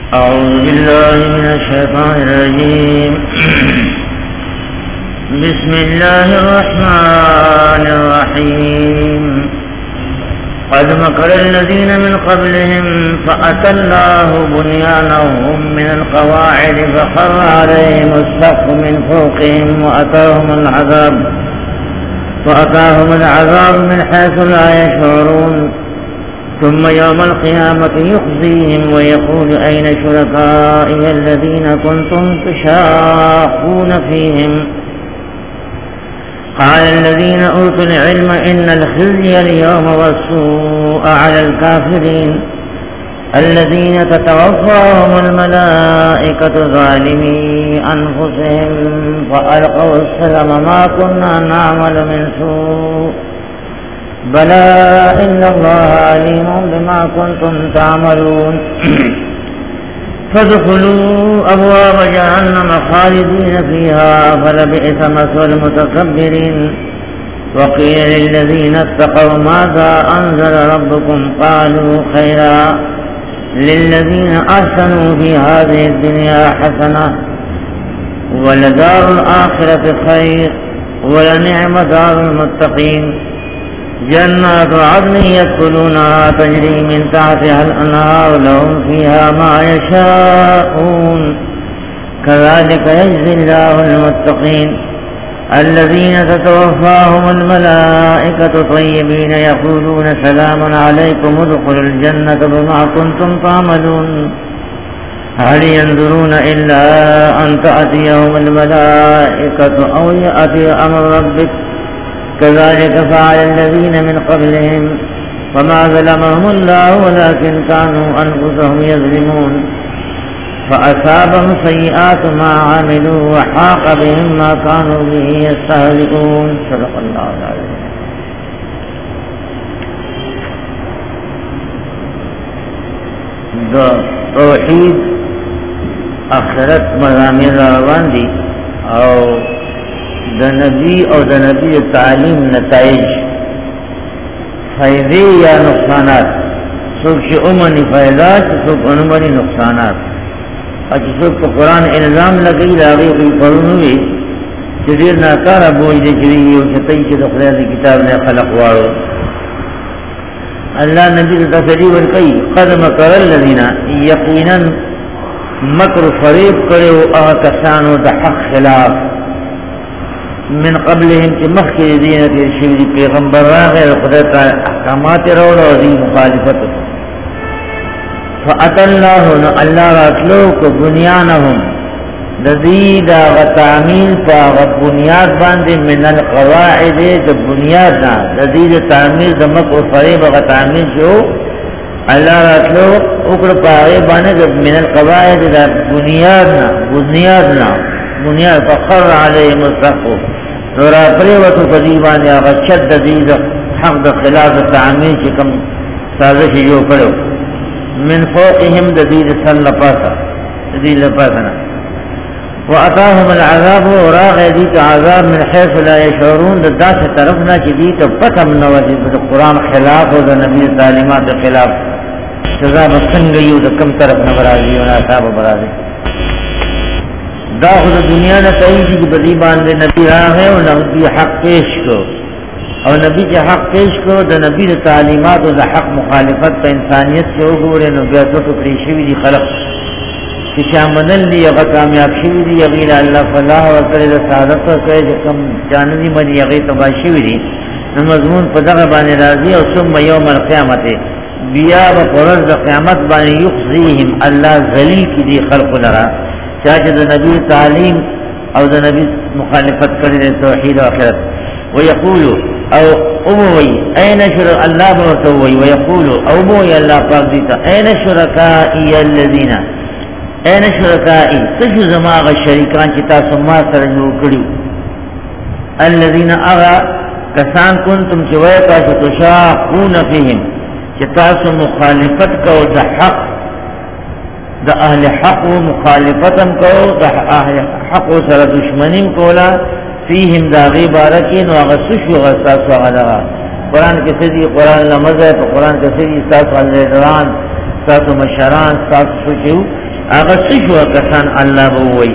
أعوذ بالله من الشيطان الرجيم. بسم الله الرحمن الرحيم. قد مكر الذين من قبلهم فأتى الله بنيانهم من القواعد فخر عليهم السقف من فوقهم وأتاهم العذاب من حيث لا يشعرون. ثم يوم القيامة يخزيهم ويقول أين شركائي الذين كنتم تشاقون فيهم. قال الذين أوتوا العلم إن الخزي اليوم والسوء على الكافرين الذين تتوفاهم الملائكة ظالمي أنفسهم فألقوا السلم ما كنا نعمل من سوء بلى إن الله عليم بما كنتم تعملون. فادخلوا أبواب جهنم خالدين فيها فلبئس مثوى المتكبرين. وقيل للذين اتقوا ماذا أنزل ربكم قالوا خيرا للذين أحسنوا في هذه الدنيا حسنة ولدار الآخرة خير ولنعم دار المتقين. جنات عدن يدخلونها تجري من تحتها الأنهار لهم فيها ما يشاءون كذلك يجزي الله المتقين. الذين تتوفاهم الملائكة طيبين يقولون سلام عليكم ادخلوا الجنة بما كنتم تعملون. هل ينظرون إلا أن تأتيهم الملائكة أو يأتي أمر ربك كذلك فعل الذين من قبلهم وما ظلمهم الله ولكن كانوا أنفسهم يظلمون. فأصابهم سيئات ما عملوا وحاق بهم ما كانوا به يستهزئون. صدق الله العظيم. توحید آخرت مضامین روان دي او د نبی او د نبی تعلیم نتائج فائدې یا نقصانات څوک چې اومني فائدات څوک اومني نقصانات او چې څوک په قرآن الزام لګي راغي په پرونوي چې ډېر ناکاره بوج دي چې یو چې د خدای د کتاب نه خلق واړو. الله نبی ته تسلی ورکړي قد مکر الذین یقینا مکر فریب کړو هغه کسانو د حق خلاف من قبلهم چې مخکې دین تیر شوي دي پیغمبر راغی خدای تعالی احکامات راوړل او دې مخالفت فأتى الله الله راتلو کو بنیانهم د دې دا تعمیل په بنیاد باندې من القواعد د بنیاد نه د دې د تعمیل د مکر فریب غ تعمیل شو الله راتلو وکړه په هغه باندې د من القواعد د بنیاد نه بنیاد فخر علیهم السقف نورا پریوتو قدیبان یا غشد دید حق د خلاف تعمیل چې کوم سازش جو کړو من فوقهم دید سن لپاسا دید لپاسنا واتاهم العذاب وراغ دید عذاب من حيث لا يشعرون داس طرفنا چې دید پتم نو د قرآن خلاف او د نبی تعلیمات خلاف سزا څنګه یو د کم طرف نه راځي او صاحب برازي دا خود دنیا نه صحیح دي په دې باندې نبی راغی او نبی حق پیش کو او نبی چې حق پیش کو د نبی د تعلیمات او د حق مخالفت په انسانیت کې وګوره نو بیا څه پرې شوی دي خلق چې شامل دي هغه کامیاب شوی دي غیر الله فلاح او کړه د سعادت او کړه چې کم جانبي باندې هغه تبا شوی دي نو مضمون په دغه باندې راځي او ثم یوم القیامت بیا په ورځ د قیامت باندې یخزیهم الله ذلیل کی دي خلق لرا چاہے د نبی تعلیم او د نبی مخالفت کړي د توحید او آخرت ويقول او اموي اين شرك الله بوتوي ويقول او اموي الله پاک دیتا اين شركائي الذين اين شركائي تجو زماغ شریکان چې تاسو ما سره جوړ کړیو الذين اغا کسان کنتم چې وای تاسو تشاقون فيهم چې تاسو مخالفت کو د حق د اهل حق مخالفتن کو د اهل حق سره دشمنی کولا فيهم دا غیبارکین و غسوش و غساس و غلغا قرآن کے سیدی قرآن لمزہ تو قرآن کے سیدی ساس و لیدران ساس و مشران ساس و سوچیو هغه څه کسان الله به وایي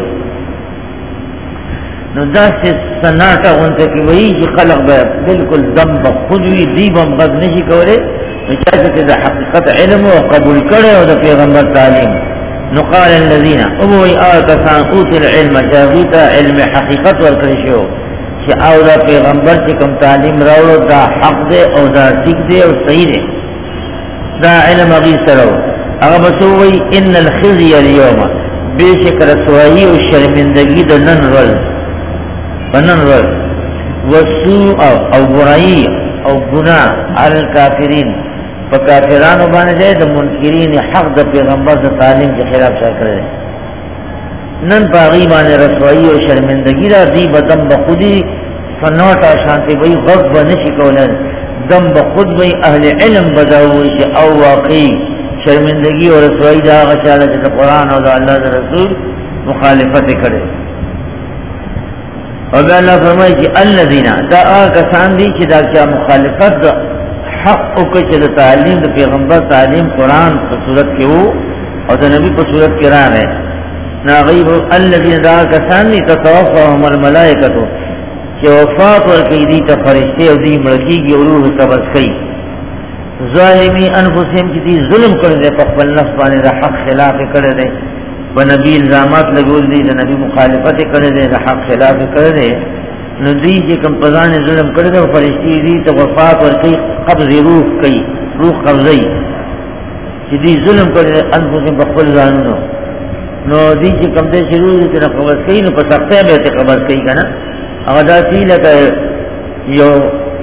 نو داسې سناټه غونته کې وایي چې خلق به بالکل دم به خود وي دی به هم غږ نشي کولی نو چا چې د حقیقت علم او قبول کړی او د پیغمبر تعلیم نو قال الذين وایي هغه کسان اوتوا العلم چې هغوی ته علم حقیقت ورکړی شو چې او دا پیغمبر چې کوم تعلیم راوړو دا حق دی او دا ټیک دی او صحیح دی دا علم هغوی سره هغه به څه وایي ان الخزي اليوم بېشک رسوایي او شرمندګي د نن ورځ فنن ورځ وسوء او برایي او ګناه علی الکافرین په کافرانو باندې د منکرین حق د پیغمبر د تعلیم کے خلاف څه کړی نن باغی باندې رسوایی او شرمندگی را دی بدم بخودی فنوټه شانتی وی غضب نشي کولای دم بخود وی اهل علم بداوي چې او واقعي شرمندگی او رسوایی دا غشاله چې قرآن او د الله د رسول مخالفت کړي او الله فرمایي چې الذين دا کسان دي چې دا کیا مخالفت حق او چې د تعلیم د پیغمبر تعلیم قرآن په صورت کې وو او د نبی په صورت کې راغی ناغیب الذين دا کسان دي تتوفاهم الملائکه چې وفات ورکړي دي ته فرشتي او دي ملکیږي او روح قبض کوي ظالمی انفسهم چې دي ظلم کړی دی په خپل نفس باندې د حق خلاف کړی دی په نبی الزامات لګول دي د نبی مخالفت کړی دی د حق خلاف کړی دی نو دوی چې کوم په ځان ظلم کړی دی فرشتي دي ته وفات ورکړي قبض روح کوي روح قبضي چې دي ظلم کړی دی انفسهم په خپل ځانونو نو دې چې کوم دې شروع دي نه قبض کوي نو په سختۍ به ته قبض کوي کنه هغه داسې لکه یو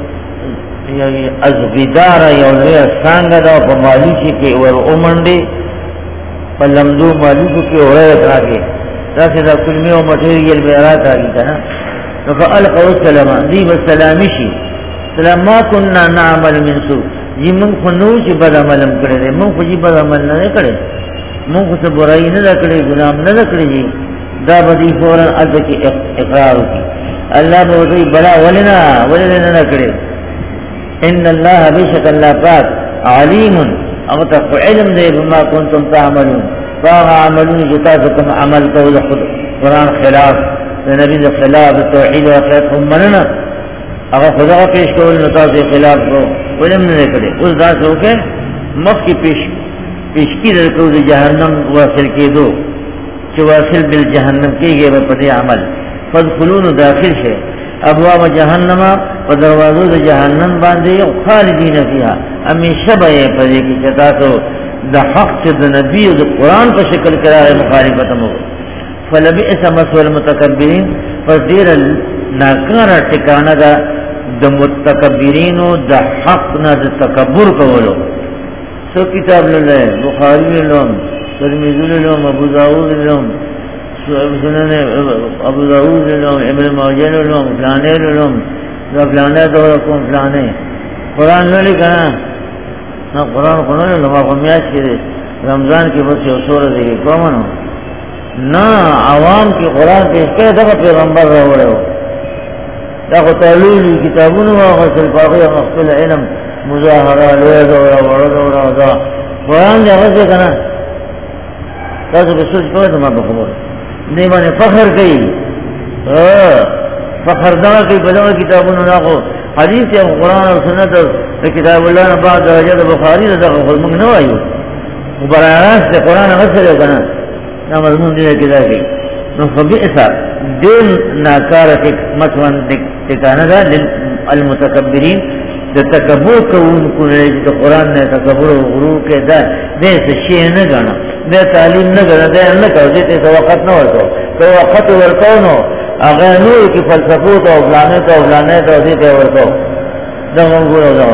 ازغدار یو لوی څنګه دا په مالوچي کې ور اومنډي په لمدو مالوچو کې اورات راځي داسې دا کلمې او مټریال به راځي کنه نو فالقوا السلام دې بالسلام شي سلام ما كنا نعمل من سوء یمن خو نو چې بد عمل کړی موږ خو چې بد عمل نه کړی موږ څه برای نه کړی ګناه نه کړی دا به فورا اځ کې اقرار وکړي الله به دوی بلا ولنا نه کړی ان الله بشک الله پاک علیم او تاسو علم دې بما کنتم تعملون فعملون جتاكم عمل قول قرآن خلاف نبی د خلاف توحید او خلاف مننا هغه خدا پیش کول نو تاسو خلاف ولم نه کړی اوس دا څوک مخکې پیش کیدل کو د جهنم واصل کېدو چې واصل بل جهنم کېږي په دې عمل فدخلون داخل شه ابواب جهنم و دروازو د جهنم باندې خالدین فیها همیشه به په دې کې چې تاسو د حق د نبی او د قران په شکل کې مخالفت مو فلبئس مثوى المتکبرین فدیر ناکاره ټکانه ده د متکبرینو د حق نه د تکبر کولو سو کتاب لله بخاری لهم ترمذی لهم ابو داود لهم سنن ابو داود لهم ابن ماجه لهم فلانه لهم فلانه دورکم فلانه قرآن للی کنا نا قرآن قرآن لهم اقو میاش کرده رمضان کی بس یو سور دیگه کومنو نا عوام کی قرآن پیش کرده دقا پیغمبر راوڑه ہو دقا تعلیلی کتابونو غسل فاقی مخفل علم مظاهره لوی دورا وړو دورا دا قرآن دې هغه کنه تاسو به سوچ کوئ ته ما به خبر نه باندې فخر کوي فخر دا کوي په دغه کتابونو نه خو حدیث او قرآن او سنت د کتاب الله نه بعد درجه د بخاری دغه خو موږ نه وایو مبارک د قرآن غسل کنه دا مضمون دې کې دا کوي نو فبئس دین ناکاره مثلا ټکانه ده للمتکبرین د تکبر کوونکو نه د قرآن نه تکبر او غرور کې ده دې څه شي نه غواړي د تعلیم نه غواړي نه کوي ته وخت نه ورته تو وخت ورته نو هغه نو کې فلسفه او پلانټ او دې ورته دا وګورئ دا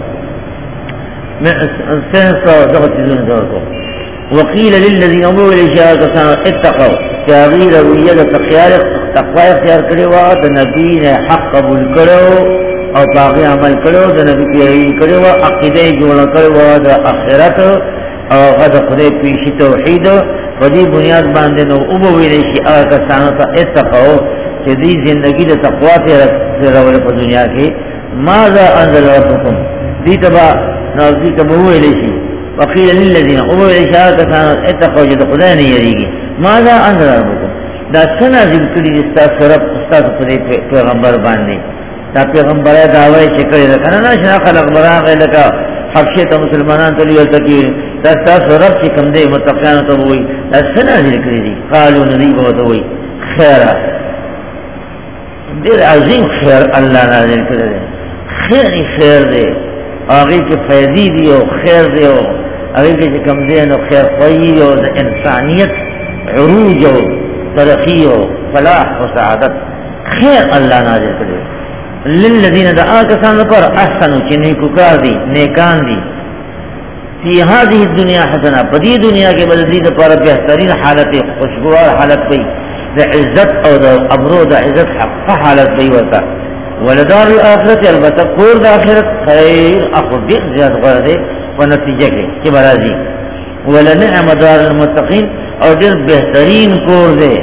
سنس دغه چیزونه ورته وقيل للذين امروا الاشاره اتقوا تغيير رويه تقوى اختیار کړي وا د نبی نه حق قبول کړو او باقي عمل کړو د نبی کې کړو عقیده جوړ کړو د اخرت او غد خدای پیشي توحید په دې بنیاد باندې نو او ویل شي هغه کسانو ته اتقوا چې دې ژوندۍ د تقوا ته راوړل په دنیا کې ماذا انزل ربكم دې تبا نو دې ته ویل شي وقیل للذین او اشاره کسانو اتقوا جد خدای نه یریږي ماذا انزل ربکم دا څنګه ذکر دي تاسو رب استاد پیغمبر باندې دا پیغمبر دعوی چې کړی دا کنه نه خلق براغه لکه حبشه ته مسلمانان ته ویل تکي دا تاسو رب چې کوم دی متقین ته وایي دا څنګه ذکر دي قالوا نبی ته وایي خیر ډیر عظیم خیر الله نازل کړی خیر دی هغه کې فائدې دي او خیر دی او هغه کې کوم دی نو خیر خوي او د انسانيت عروج او ترقی او فلاح او سعادت خیر الله نازل کړي للذین دعا کسان پر احسنوا چې نیکو کار دي نیکان دي فی هذه الدنيا حسنه په دې دنیا کې بل دې لپاره بهترین حالت خوشگوار حالت وي د عزت او د ابرو د عزت حق حالت وي ورته ولدار الاخرت البته کور د اخرت خیر اخو دې زیات غره په نتیجه کې چې برازي ولنعم دار المتقین او ډېر بهترین کور دی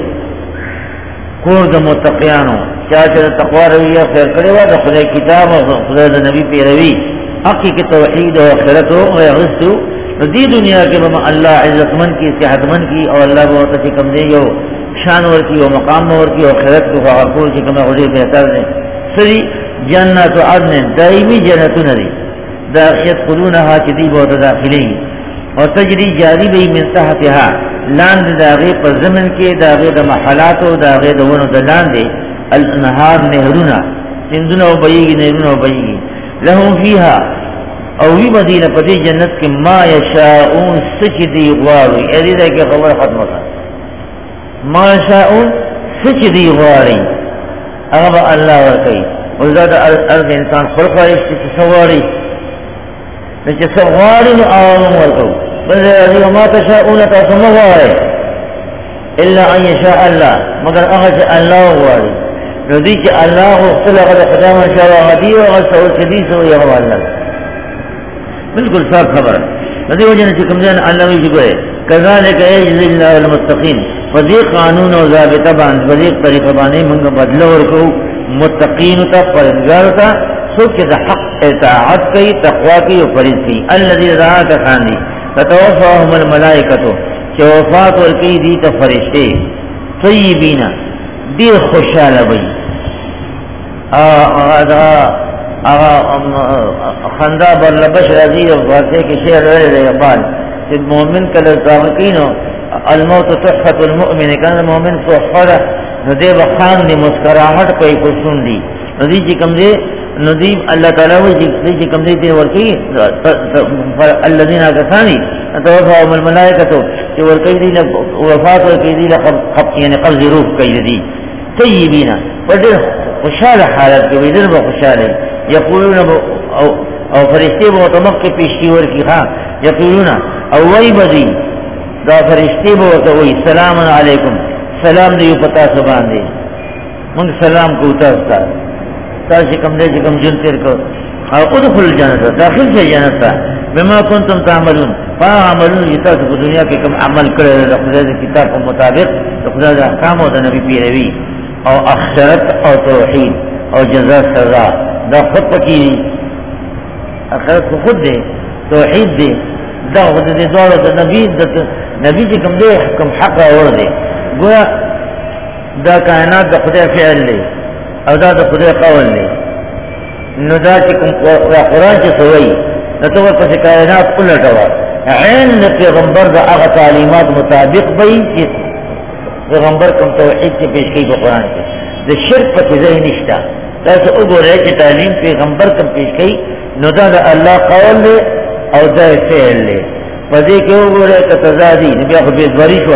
کور د متقینانو چې تقوا رویه خیر کړي وا د خدای کتاب او خدای د نبی پیروي حقیقت توحید او آخرت او غیرتو دې دنیا کې به الله عزتمن کی صحتمن کی او الله به ته کوم دی یو شان ورکی او مقام ورکی او آخرت کو هغه چې کومه غوډه بهتر دی سری جنات عدن دایمي جنتونه دي دا يدخلونها چې دی به داخلي او تجری جاری به من تحتها لاند داغه پر زمن کې داغه د محلات او داغه د ونو د لاندې الانهار نهرونه سندونه او بيږي نهرونه او بيږي لهم فيها او وی مدینه په دې جنت کې ما یشاءون سجدي غواړي اې دې کې خبر ختمه ما یشاءون سجدي غواړي هغه الله ورکړي ولذات الارض انسان خلق وايي تصوري چې څواري نو اعلم ورکو بل دې ما تشاءون تسمعوا الا ان يشاء الله مگر هغه چې الله غواړي نو دې چې الله خلق د خدای ما شاء الله غدي او سو حدیث او یو الله بالکل صاف خبر دې وجه چې کوم ځای الله وی جوړه کذالک یجزی الله المتقین فذي قانون او ضابطه باندې په دې طریقه باندې موږ بدل ورکو متقین ته پرهیزګار ته څوک د حق اطاعت کوي تقوا کوي او فرض کوي الذي ذات خاندي فتوفاهم الملائکه چې وفات ورکړي دي ته فرشته طیبین ډیر خوشاله وي خندا بر لبش راضی او واسه کې شعر لري یقال چې مؤمن کله ځاوکینو الموت تحفه المؤمن کان مؤمن تحفه ندی بخان دی مسکراہٹ کوئی خوشون دی ندی چې کوم دی ندی الله تعالی وی چې کوم دی ورکی الذين كفاني توفاهم الملائکه چې ورکی دی وفات ورکی دی یعنی قبض روح کوي دی طیبین وجه خوشاله حالت کې ودر به خوشاله یقولون او فرشتي به تمکه پیشي ورکی ها یقولون او وای بدی دا فرشتي به وی سلام علیکم سلام دی پتا سبحان دی من سلام کو تاسو تاسو کوم دې کوم جن تیر کو او ادخل الجنه داخل شي جنت بما كنتم تعملون فعملون تاسو په دنیا کې کوم عمل کړی د خدای کتاب په مطابق د خدای د احکام او د نبی پیروي او اخرت او توحید او جزاء سزا دا خود پکې اخرت خود دی توحید دی دا خود دې دوه د نبی چې کوم دې حکم حق اور دی گویا دا کائنات د خدای فعل دی او دا د خدای قول دی نو دا چې کوم قرآن چې سوی نو ته په کائنات پلټوا عین د پیغمبر د هغه تعلیمات مطابق وي چې پیغمبر کوم توحید کې پیش کړي په قرآن کې د شرک په ځای نشته تاسو وګورئ چې تعلیم پیغمبر کوم پیش کړي نو دا د الله قول دی او دا فعل دی په دې کې وګورئ چې تزادي نبي خو به ځوري شو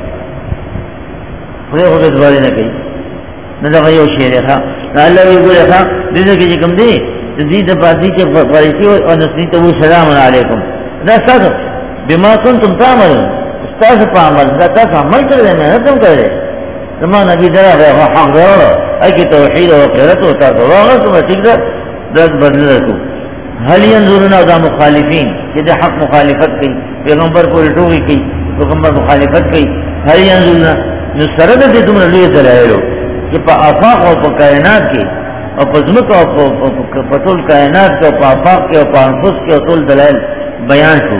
خو به ځوري نه کوي نو دا یو شی دی ها الله یې ګوره ها دې کې کوم دی دې د باندې چې فرشتي او نسنی ته سلام علیکم دا تاسو بما كنتم تعملون تاسو په عمل دا تاسو عمل کړئ نه کوم کړئ زموږ نبی دغه حق ورو اګه توحید او آخرت او تاسو هغه څه ټیک ده د بدل کو هل ينظرون دا مخالفین چې د حق مخالفت کوي پیغمبر کو لټوي کوي پیغمبر مخالفت کوي هل ينظرون نو سره د دې دومره لوی دلایل چې په آفاق او په کائنات کې او په ځمکه او په ټول کائنات کې او په آفاق کې او په انفس کې ټول دلایل بیان شو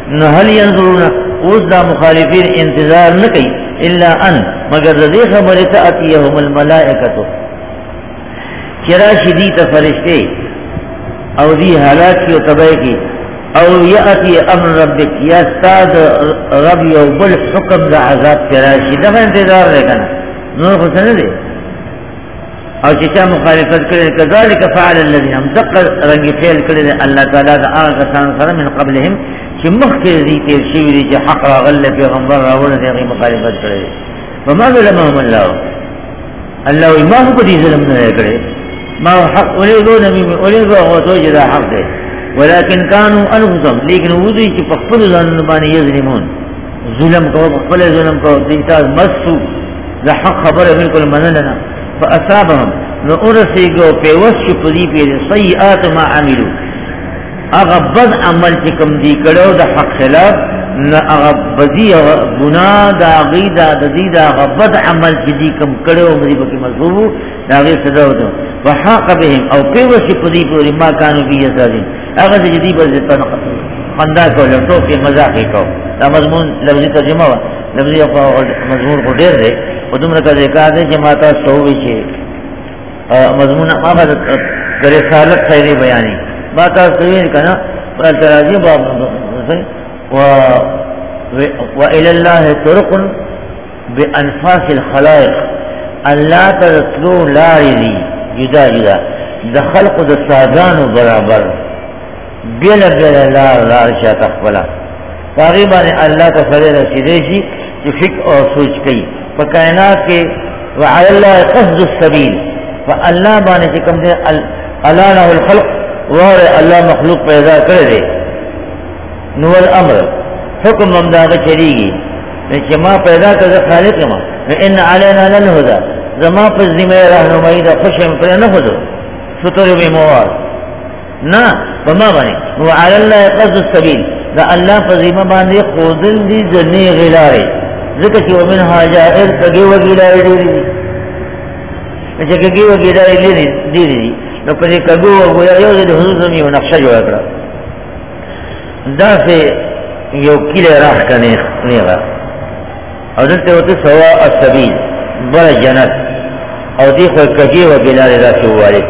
نو هل ينظرون اوس دا مخالفین انتظار نکی الا ان مگر رضی خبر تأتیهم الملائکتو چرا شدید فرشتے او دی حالات کی و تباہ کی او یأتی امر ربک یا استاد رب یو بل حکم دا عذاب چراشی دفع انتظار رہے کنا نور خسن دے او چچا مخالفت کرے کذالک فعل الذین هم دقا رنگی فعل کرے اللہ تعالی دا آغا کسان سر من قبلهم چی مخیر دی تیر شیوری چی حق راغل پیغمبر راغل دیغی مخالفت کرے فما ظلمهم اللہ ما ہو کدی ظلم نہ کرے ما حق ولیدو نبی ولیدو غوتو جدا حق دے ولكن كانوا انفسهم لیکن وضعی چی پخفل ظلمانی یظلمون ظلم کو پخفل ظلم کو دیتاز مسو دا حق خبر بالکل منلنا فاصابهم نو ارسیگو پیوست پدی پیر سیئات ما عملو اغا بد عمل چکم دی کرو دا حق خلاف نا اغا بدی گناہ دا غیدہ دا دیدہ اغا بد عمل چی کم کرو مدی بکی مصروبو دا غیر صداو دو وحاق بهم او پیوست پدی پیر ما کانو بی یسادین اغا دا جدی بزد خندا کو لٹو کے مزاقی کو دا مضمون لفظی ترجمہ ہوا لفظی مضمون کو دیر دے و تمہیں کا ذکر دے جماعتا سووی چھے مضمون آغا در رسالت خیری بیانی باتا سوین کنا فالتراجی باب وإلى الله طرق بأنفاس الخلائق اللہ ترسلو لاری دی جدا جدا دا خلق دا سادان برابر بیلا بیلا لار شاہ تخبلا تقریباً اللہ تصویر رسیدیشی کہ فکر اور سوچ کئی فکائنات کے وعلى الله قصد السبیل فاللہ بانے چکم دے اللہ له الخلق وار اللہ مخلوق پیدا کر دے نو الامر حکم ممداغ چلیگی لیکن ما پیدا کر خالق ما ان علینا للہدا زما پر ذمہ رہنمائی دا خوشم پر نخدو سطر بموار نا فما بنے وعلى الله قصد السبیل دا اللہ پر ذمہ باندے خودل دی ذنی غلارے ذکر چی ومنها جائر کگی وگیلارے دیری اچھا کگی وگیلارے دیری نو پر کگو وگویا یو دل حضور زمین و نقشہ جو اکرا دا سے یو کل راہ کا نیغا او دلتے ہوتے سوا السبیل بر جنت او دیکھو کگی وگیلارے دا سے والے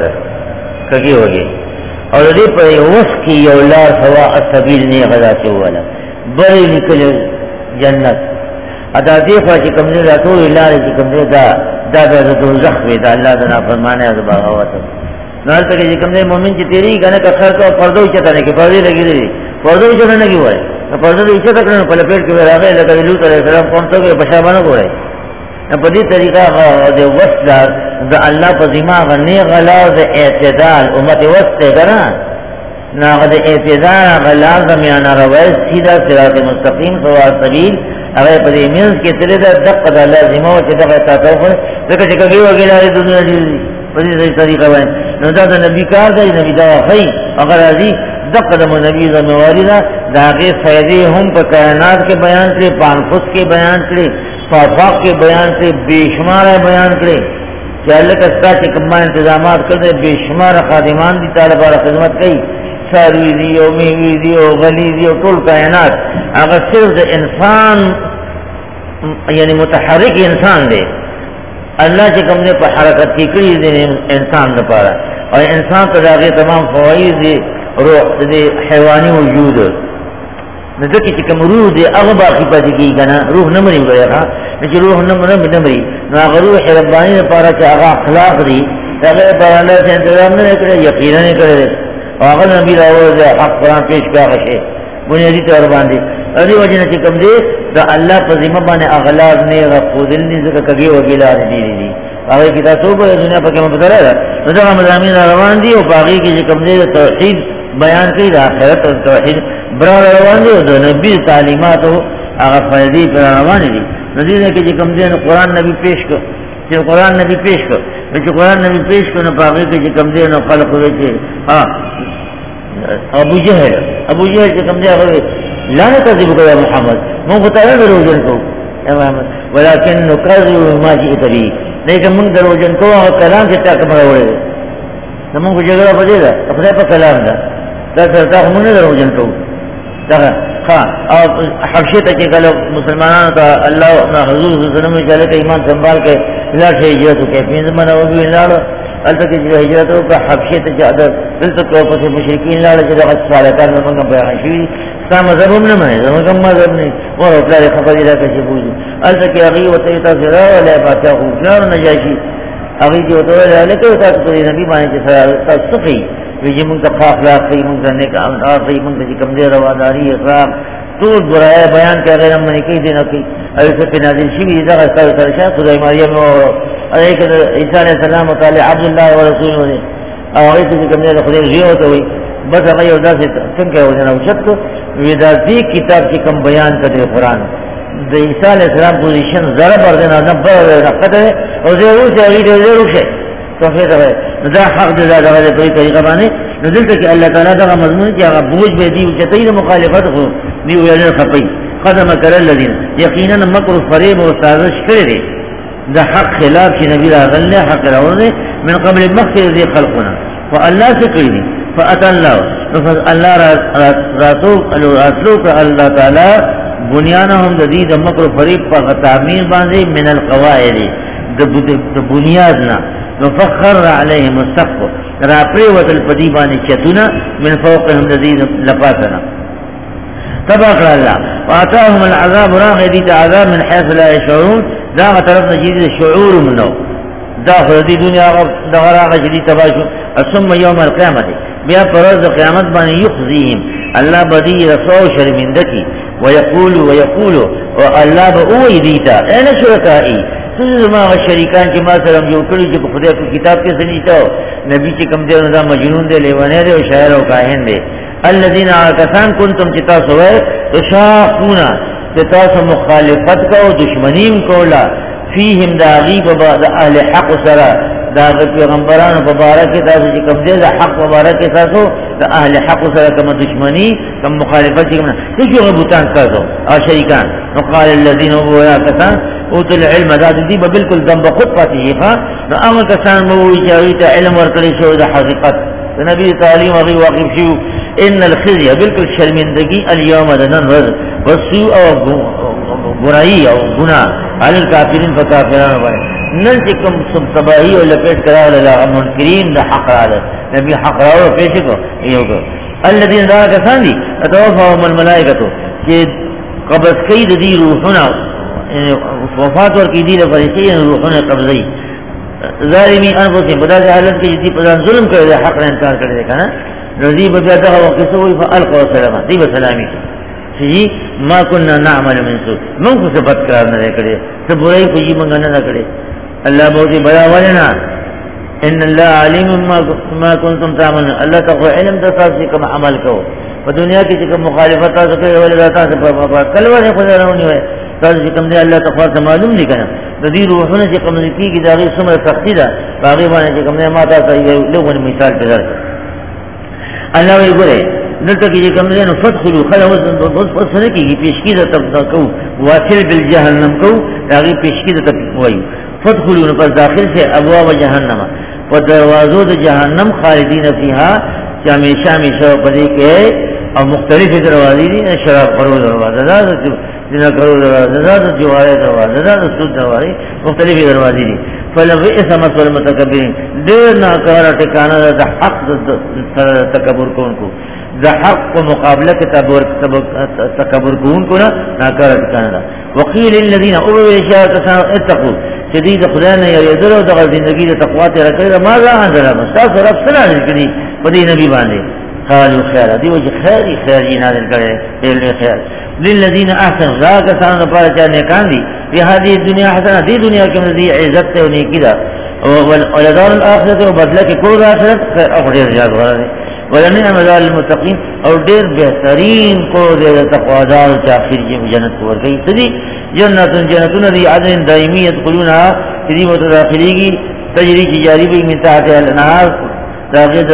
کگی وگی اور دی پر وس کی یو لار سوا السبیل نیغا دا سے والا بری نکل جنت ادا دیکھو چی کمزے دا تو لارے چی کمزے دا دوزخ وی دا اللہ دا نافرمانے از باغاوتا نال تک جی کمزے مومن چی تیری گانا کخر کا پردو چتا نکی پردی لگی دی پردو چتا نکی ہوئے پردو چتا کرنے پل پیٹ کے ویراغے لکا لوت علیہ السلام قومتوں کے پشابانوں کو رہے پدی طریقہ دے وسط دا اللہ پا دماغ نیغلار دا اعتدال امت وسط تے کرنا ناغ دا اعتدال غلار دا میانا روائز سیدھا صراط مستقیم سوا سبیل اگر پدی منز کے تلے دا دقا دا لازمہ و چی دقا تاتاو پر دقا چکا گیو اگلاری دنیا جیزی پدی صحیح طریقہ بائن نو دا نبی کار دا نبی دا خی اگر ازی دقا دا نبی زمواری دا دا غیر فیدے ہم پا کائنات کے بیان سے پانفس کے بیان سے فافاق کے بیان سے بے شمار بیان کرے کہ اللہ کا ستا چکمہ انتظامات کردے بے شمار خادمان دی طالبار خدمت کئی ساروی دیو میوی دیو غلی دیو طول کائنات اگر صرف دا انسان یعنی متحرک انسان دے اللہ چکم نے پا حرکت کی کری دے انسان دا پارا اور انسان کا داغی تمام فوائد دے روح دے حیوانی وجود نذکی چکم روح دے اغبا کی پا دکی گنا روح نمری گیا تھا لیکن روح نمری نو اگر روح ربانی دے پارا چا اغا اخلاق دی اگر پارا اللہ سے انتظام نہ کرے یقینا نہیں کرے اور اگر نبی راوز دے حق قرآن پیش کیا خشے بنیادی طور باندے ادھی وجہ نہ چکم دے دا اللہ پا ذمہ بانے اغلاق نے غفودل نے ذکر کگی وگیلا دی باقی کتاب سو پر دنیا پا کیا مبتر ہے نو دا مضامین روان دی اور باقی کی چکم دے توحید بیان کی دا آخرت اور توحید برار روان دی اور نبی تعلیمات ہو اگر فیدی پر روان دی نظیر ہے کہ جکم دے قرآن نبی پیش کر قرآن نبی پیش کر قرآن نبی پیش کر باقی کی جکم دے خلق ہوئے چھے ابو جہل جکم دے اگر لانا تذیب کو یا محمد مو بتایا دروجن کو یا محمد ولیکن نکذب ما جئت بی لیکن من دروجن کو کلام سے تاک مروڑے دے من کو جگرہ پدے دا اپنے پا کلام دا تا سرطاق من دروجن کو او حبشه ته چې کله مسلمانانو ته الله حضور صلی الله علیه وسلم چې ایمان سنبال کې لا شي هجرت کوي په زمانه او ویلاړ البته چې هجرت او حبشه ته چې دلته کو په مشرکین لاړ چې دغه صالحان موږ بیان شي سم مذهب نه مې زموږ مذهب نه ورو پلار خبرې راکې چې بوزي البته کې هغه وته تاسو ولا پاتې خو ځار نه جاشي هغه چې وته ولا کې تاسو په نبی باندې تاسو صفي ویجی موږ ته اخلاق کوي موږ نه کوم اخلاق موږ چې کوم دی رواداری اقرار ټول برای بیان کوي غیر منی کوي دین کوي او څه په نازل شي دا تاسو سره شاه خدای مریم او عیسی علیه السلام تعالی عبد الله ورسوله او هغه چې کوم دی خدای ژوند ته وي بس هغه یو داسې څنګه ونه وشت ودا دې کتاب چې کوم بیان کړي قرآن د عیسی علیه السلام پوزیشن زړه بردن نه په راکته او زه ورته توفیق ده دا حق ده دا په طریقه باندې نو دلته کې الله تعالی دا مضمون چې هغه بوج به دی چې تیر مخالفت خو دی ویل خپي قدم کړه الذين یقینا مکر فریب او سازش کړی دی دا حق خلاف چې نبی راغله حق راوړي من قبل مخکې ذي خلقنا فالله سکړي فاتى الله الله راتو الله تعالی بنيانهم جديد مکر فریب په تعمیر باندې من القواعد د بنیادنا نفخر عليهم السقف راپری وتل پدی باندې چتونه من فوقهم الذين لپاتنا تبارك الله واتاهم العذاب راغدي عذاب من حيث لا يشعرون دا طرف نجید شعور منو دا خدای دنیا دا راغ جدي تباشو ثم يوم القيامه بیا پرز قیامت باندې يخزيهم الله بدی رسول شرمندکی ويقول والله بوئی دیتا اين شرکائی ما شریکان چې ما سره جوړ کړی چې خدای په کتاب کې سنیته نبی چې کوم دی دا مجنون دی لیوانه دی او شاعر او کاهن دی الذين كان كنتم تاسوا تشاقون تاسو مخالفت کو دشمنیم کولا فيهم داغیب بعد اهل حق سره دا پیغمبرانو مبارک تاسو چې کوم دی دا حق مبارک تاسو د اهل حق سره کوم دشمنی کوم مخالفت کوم نه چې غبطان تاسو او شریکان وقال الذين هو كان اوت العلم دا دې به بالکل ذنب خود پاتې ښه نو هغه کسان مو چې ته علم ورکړي شو د حقیقت نبی تعلیم او واقف شو ان الخزي بالکل شرمندگی اليوم دنن ورځ وسوء او برائی او گناہ علی الکافرین فکافران باندې نن چې کوم تباہی او لپیٹ کراوله د منکرین د حق رااله نبی حق راو پیش کو یو کو الذين ذا کسان دي توفاهم الملائکه چې قبض کوي د دې روحونه وفات ورکی دی له فرشتي روحونه قبضي ظالمي انفسهم په داسې حالت کې چې په ځان ظلم کړی دی حق نه انکار کړی دی کنه رضی بیا دغه وخت سوې فالقوا سلام دی به سلامي چې ما كنا نعمل من سوء موږ څه بد کار نه کړی څه برای کوي موږ نه کړی الله به بیا ولنا ان الله عليم ما كنتم تعملون الله تقو علم د تاسو کوم عمل کو په دنیا کې چې مخالفت تاسو کوي ولې تاسو په کلوه خو درونی وي تاسو چې کوم دی الله تعالی معلوم دي کنه د دې روحونه چې کوم کیږي دا غي سمره سختی ده باغې باندې چې کوم نه ماته یو لوګون مثال په درته الله وی ګوره دلته کې کوم نه فتحلوا خلوا بس نه کیږي پیشکی ده تب کو واصل بالجهنم کو دا غي پیشکی ده تب وای فتحلوا پر داخل سے ابواب جهنم په دروازو د جهنم خالدین فیها چې همیشه پدې کې او مختلفه دروازې دي شراب خورو دروازه ده جنا کرو دروازه جواره دروازه سود دروازه مختلفه دروازې دي فلبئس مثل المتکبرین ډېر ناکاره ټکانه د حق تکبر کوونکو د حق په مقابله کې تکبر کوونکو نه ناکاره ټکانه وقيل الذين امروا بشهادة اتقوا شدید خدای نه یریدل او د ژوندۍ د تقوا ته راکړه ما ځان انځل تاسو رب سره لري په دې نبی باندې قالوا خير دي وجه خير نازل کړي په خیر للذین احسنوا ذاک سان پر چا نیکان دي په هذه دنیا حسنه دي دنیا کې دي عزت او نیکی ده او ولدار الاخرت او بدله کې کول اخرت او ډیر زیات غره ولنعم ذال المتقین او ډیر بهترین کو دې تقوا دار چې اخر کې جنت ورګي تدي جنتون دي عدن دائمی يدخلونها دې متداخليږي تجري جاری به من تحت الانهار داغه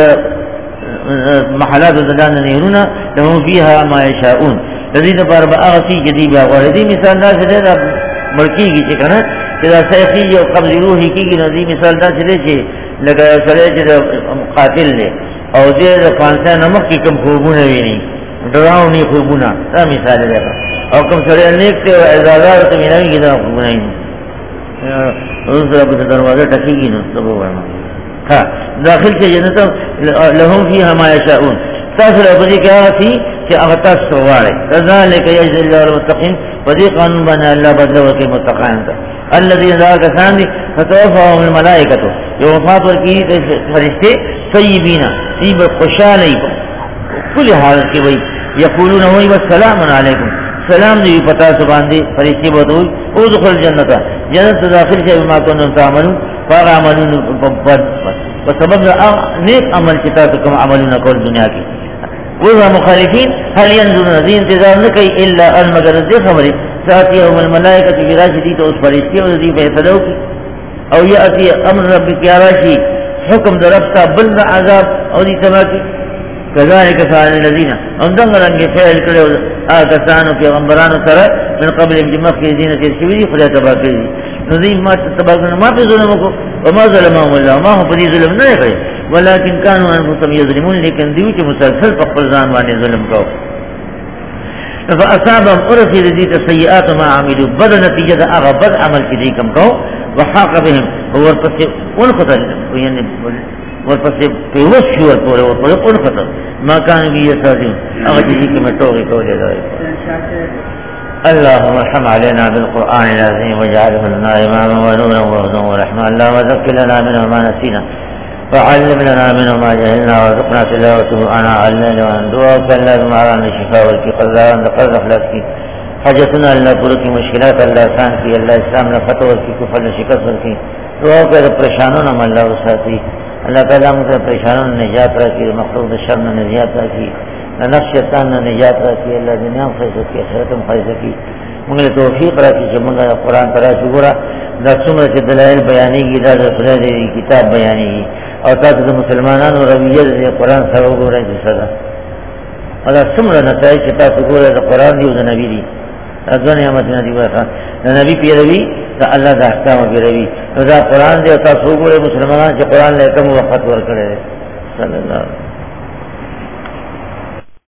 محلات زدان نهرونه لهم فيها ما يشاءون الذين بارب اغسي جديبا وردي مثال دا چې ملکیږي چې کنه چې دا سيخي او قبض روحي کیږي نو دې مثال دا چې لکه سره چې قاتل دی او دې د فانسان نمک کې کوم خوبونه ویني ډراوني خوبونه دا مثال دی او کوم سره نیک ته اعزازات ته میناوي دا خوبونه نه اوس رب د دروازه ټکیږي نو څه ووایم ها داخل کې جنت لهم فيها ما يشاءون تاسو له دې کې آسي چې هغه تاسو وایي ذلك يجزي الله المتقين فدي قانون باندې الله بدل ورکړي متقین ته الذين ذاك ثاني فتوفاهم الملائكه يوم وفات ورکی فرشتے طیبین طیب خوشالی کل حالت کی وہی یقولون وہی والسلام علیکم سلام دی پتا سبحان دی فرشتے بتوئی ادخل جنت جنت داخل سے ما کنتم تعملون فعملون وسبب نیک عمل چتا کم عملون کول دنیا کی وہ مخالفین هل ينظرون ذی انتظار نہ کئی الا المگر ذی خبر ساتیهم الملائکۃ براشدی تو اس فرشتے اور ذی فیصلہ کی او یاتی امر ربک یا راشی حکم در رب کا بل عذاب او دی سما کی كذلك فعل الذين اندغرن کے فعل کرے آکسانو پیغمبرانو سره من قبل جمع کی دین کے شوی خدا تبا کی نذیم ما تبا ما في ظلم کو وما ظلمهم الله ما هو بدی ظلم نہ کرے ولكن كانوا انفسهم يظلمون لیکن دیو چې مسلسل په خپل ځان باندې ظلم کو فاصابهم ارفي ذي سيئات ما عملوا بد نتیجه هغه بد عمل چې دې کم کو وحاق بهم هو القصد والقتل يعني والقصد في وشو والقتل ما كان به يسادين أغجي كما توغي قولي ذلك اللهم ارحم علينا بالقرآن العظيم واجعله لنا إماما ونورا وهدى ورحمة اللهم ذكر لنا منه ما نسينا وعلم لنا منه ما جهلنا وارزقنا تلاوته أنا علنا وأندوك اللهم أرانا الشفاء والكفر وأنت قرد أخلاقك حاجتنا اللہ پورا کی مشکلات اللہ آسان کی اللہ اسلام نہ فتح کی کفر نہ شکست کی دعا کر پریشانوں نہ اللہ وساتی اللہ تعالیٰ مجھے پریشانوں نے نجات رکھی مخلوق شر نے نجات رکھی نفس شیطان نے نجات رکھی اللہ دنیا میں فیض کی آخرت میں فیض کی مجھے توفیق رکھی کہ مجھے قرآن ترا شکرا دسمر سے دلائل بیانی کی داد خدا دی کتاب بیانی کی اور تاکہ مسلمانان اور رویت قرآن سرو گو رہے جسدا اور سمر نتائج کہ تاکہ گو رہے قرآن دی و نبی دی ازو نعمتنا دی ورکا نبی پیروی دا اللہ دا احکام پیروی دا قرآن دے تا سوگو رے مسلمان چا قرآن لے کم وقت ورکڑے صلی اللہ علیہ